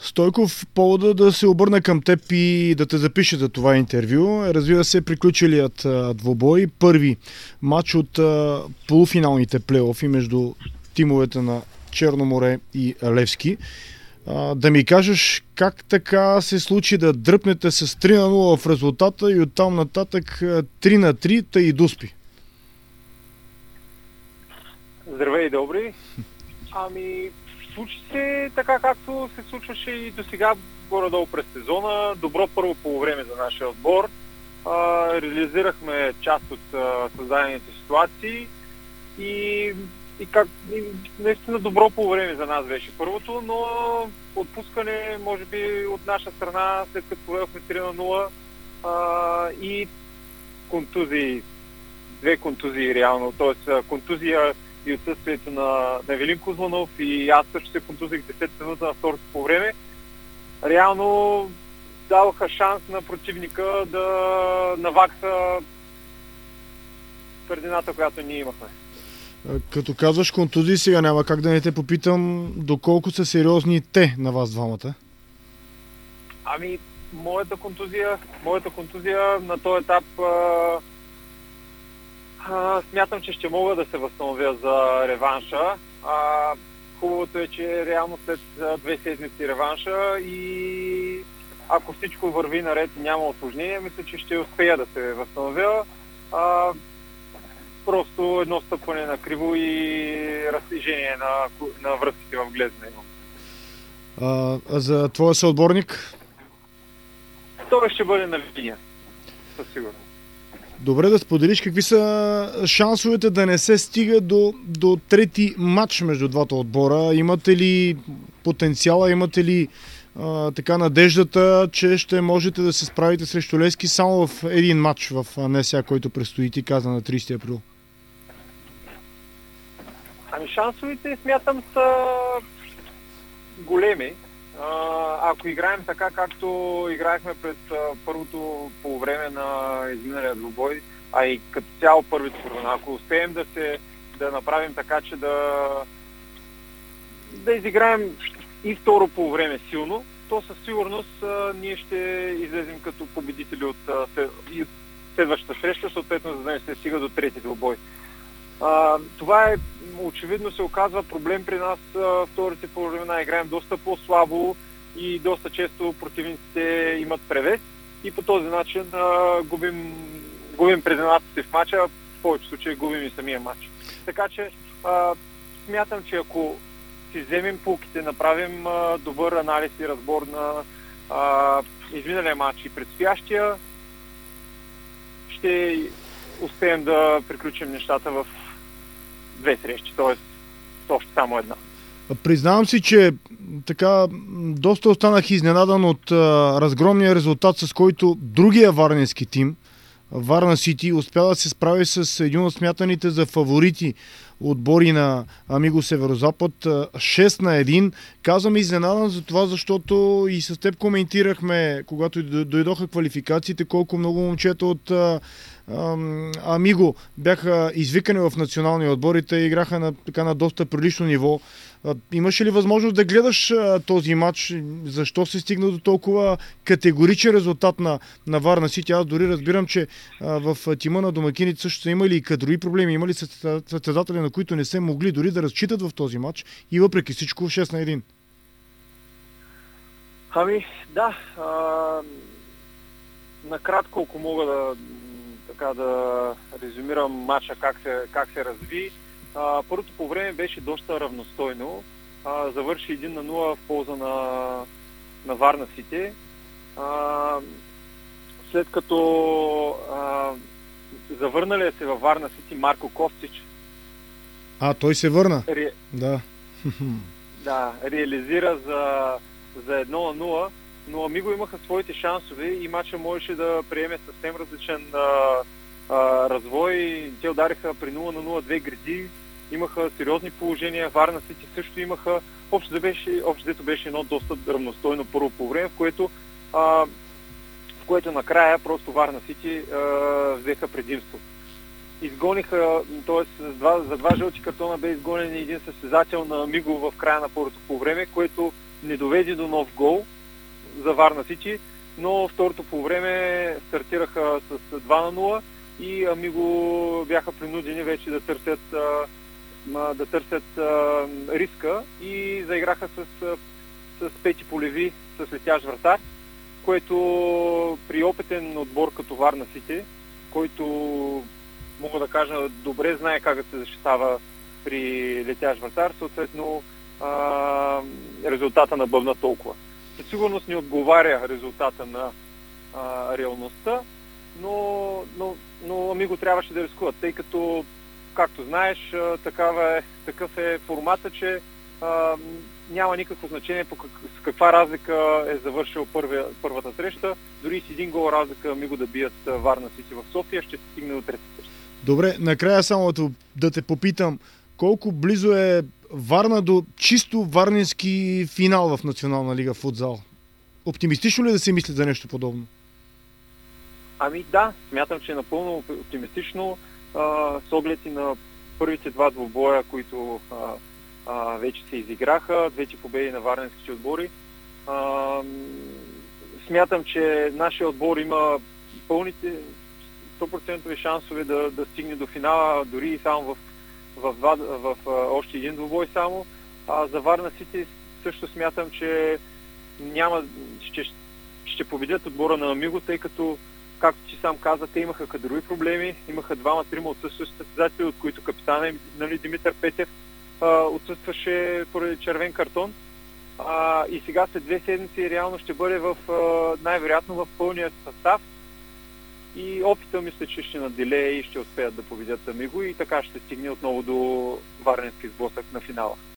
Стойков, повода да се обърна към теб и да те запише за това интервю. Разбира се, приключилият двубой. Първи матч от полуфиналните плейофи между тимовете на Черно море и Левски. Да ми кажеш как така се случи да дръпнете с 3-0 в резултата и оттам нататък 3-3, та и дуспи. Здравей, добри. Случи се така, както се случваше и до сега, горе-долу през сезона. Добро първо полувреме за нашия отбор. Реализирахме част от създадените ситуации и наистина добро полувреме за нас беше първото, но отпускане, може би, от наша страна, след като проведохме 3-0 и контузии, две контузии реално, т.е. контузия и отсъствието на Велин Кузманов и аз също се контузих 10 минута на второто по време, реално даваха шанс на противника да навакса предината, която ние имахме. Като казваш контузии, сега няма как да не те попитам доколко са сериозни те на вас двамата? Моята контузия на този етап смятам, че ще мога да се възстановя за реванша. Хубавото е, че реално след 2 седмици реванша и ако всичко върви наред и няма усложнение, мисля, че ще успея да се възстановя. Просто едно стъпване на криво и разтежение на връзките в глезна имам. За твоя съотборник? Това ще бъде на линия, със сигурност. Добре, да споделиш какви са шансовете да не се стига до трети матч между двата отбора. Имате ли потенциала, имате ли така надеждата, че ще можете да се справите срещу Левски само в един матч в НСА, който предстои, ти каза, на 30 април? Шансовете, смятам, са големи. Ако играем така, както играехме през първото полувреме на изминалия двубой, а и като цяло първите половина, ако успеем да направим така, че да изиграем и второ полувреме силно, то със сигурност ние ще излезем като победители от следващата среща, съответно за да не се стига до трети двубой. Това е, очевидно се оказва проблем при нас. Вторите полувремена играем доста по-слабо и доста често противниците имат превес и по този начин губим предината си в матча, в повечето случаи губим и самия матч. Така че смятам, че ако си вземем пулките, направим добър анализ и разбор на изминалия матч и предстоящия, ще успеем да приключим нещата в 2 срещи, т.е. още само една. Признавам си, че така доста останах изненадан от разгромния резултат, с който другия варненски тим, Варна Сити, успя да се справи с един от смятаните за фаворити отбори на Амиго Северозапад 6-1. Казвам изненадан за това, защото и с теб коментирахме, когато дойдоха квалификациите, колко много момчета от Амиго бяха извикани в национални отбори, те играха на доста прилично ниво. Имаше ли възможност да гледаш този матч? Защо се стигна до толкова категоричен резултат на Варна Сити? Аз дори разбирам, че в тима на домакините също са имали и кадрови проблеми, имали състезатели, на които не се могли дори да разчитат в този матч и въпреки всичко 6-1. Да. Накратко, ако мога да резюмирам матча как се разви. Първото по време беше доста равностойно. Завърши 1-0 в полза на Варна Сити. След като завърналия се във Варна Сити Марко Ковчич. Той се върна? Да. Да, реализира за 1-0, но Амиго имаха своите шансове и матча можеше да приеме съвсем различен развой. Те удариха при 0-0 2 греди, имаха сериозни положения, Варна Сити също имаха. Общо беше едно доста равностойно първо по време, в което накрая просто Варна Сити взеха предимство. Изгониха, т.е. за 2 жълти картона бе изгонен един състезател на Амиго в края на първото по време, което не доведе до нов гол за Варна Сити, но второто по време стартираха с 2-0 и Амиго бяха принудени вече да търсят риска и заиграха с Пети Полеви, с летящ вратар, което при опитен отбор като Варна Сити, който, мога да кажа, добре знае как да се защитава при летящ вратар, съответно резултата набъбна толкова. Със сигурност не отговаря резултата на реалността, но Амиго трябваше да рискуват, тъй като, както знаеш, такъв е формата, че няма никакво значение с каква разлика е завършил първата среща. Дори с един гол разлика Амиго да бият Варна Сити в София, ще се стигне до третата среща. Добре, накрая само да те попитам, колко близо е Варна до чисто варненски финал в Национална лига футзал? Оптимистично ли да се мисли за нещо подобно? Ами да, смятам, че е напълно оптимистично, с оглед и на първите два двубоя, които вече се изиграха, двете победи на варненските отбори. Смятам, че нашия отбор има пълните 100% шансове да стигне до финала, дори и само в още един двубой само. За Варна Сити също смятам, че ще победят отбора на Амиго, тъй като, както ти сам каза, те имаха кадрови проблеми, имаха 2-3 отсъстващи състезатели, от които капитана, Димитър Петев, отсъстваше поради червен картон. И сега след 2 седмици реално ще бъде най-вероятно в пълния състав. И опита мисля, че ще наделее и ще успеят да победят Амиго и така ще стигне отново до варненски сблъсък на финала.